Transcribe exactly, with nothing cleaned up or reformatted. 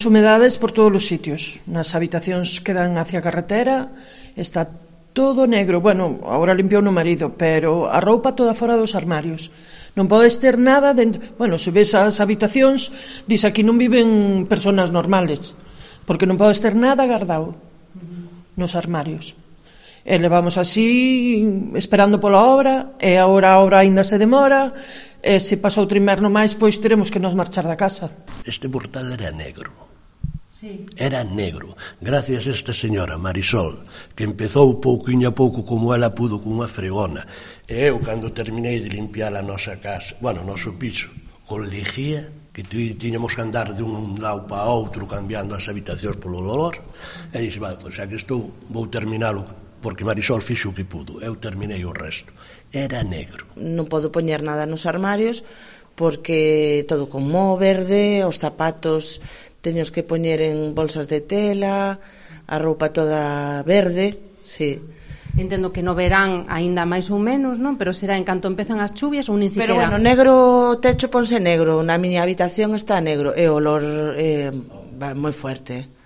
Humedades por todos os sitios. Nas habitacións que dan hacia a carretera está todo negro. Bueno, agora limpiou no marido, pero a roupa toda fora dos armarios. Non podes ter nada dentro. Bueno, se ves as habitacións, dis aquí non viven personas normales, porque non podes ter nada guardado nos armarios. E levamos así esperando pola obra, e agora a obra aínda se demora, e se pasa outro inverno máis, pois teremos que nos marchar da casa. Este portal era negro. Sí. Era negro, gracias a esta señora Marisol, que empezou pouquiño a pouco como ela pudo cunha fregona. E eu, cando terminei de limpiar a nosa casa, bueno, o noso piso, con lejía, que tiñamos que andar de un lado para outro cambiando as habitacións polo olor, e dixo, vai, pois xa que estou, vou terminalo, porque Marisol fixo o que pudo, eu terminei o resto. Era negro. Non podo poñer nada nos armarios, porque todo con moho verde, os zapatos teños que poñer en bolsas de tela, a roupa toda verde, sí. Entendo que no verán aínda máis ou menos, non? Pero será en canto empezan as chuvias ou nin siquiera. Pero bueno, negro, o techo ponse negro, na miña habitación está negro, e o olor é eh, moi fuerte.